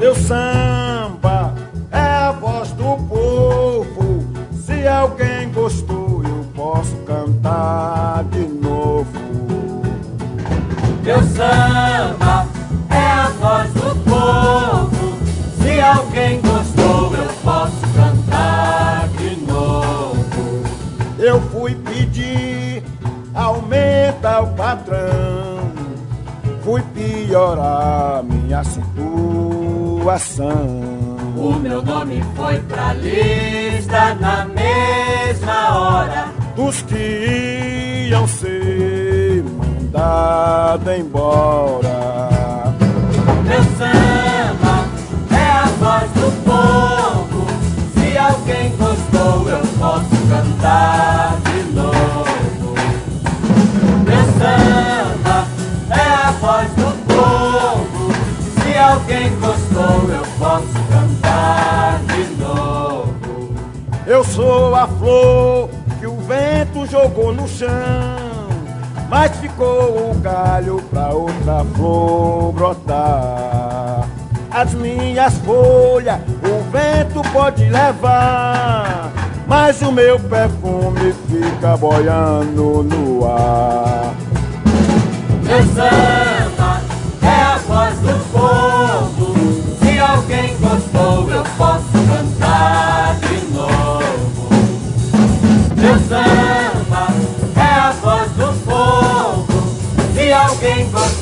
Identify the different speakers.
Speaker 1: Meu samba é a voz do povo. Se alguém gostou, eu posso cantar de novo.
Speaker 2: Meu samba é a voz do povo. Se alguém gostou, eu posso cantar de novo.
Speaker 1: Eu fui pedir aumento ao patrão, fui piorar minha situação.
Speaker 2: O meu nome foi pra lista na mesma hora
Speaker 1: dos que iam ser mandados embora.
Speaker 2: Meu samba é a voz do povo. Se alguém gostou, eu posso cantar de novo. Meu samba é a voz do povo. Se alguém gostou, eu posso cantar de novo.
Speaker 1: Eu sou a flor que o vento jogou no chão, mas ficou o galho pra outra flor brotar. As minhas folhas o vento pode levar, mas o meu perfume fica boiando no ar.
Speaker 2: Meu samba é a voz do povo. Se alguém gostou, eu posso cantar de novo. Meu samba é a voz do povo. Se alguém gostou,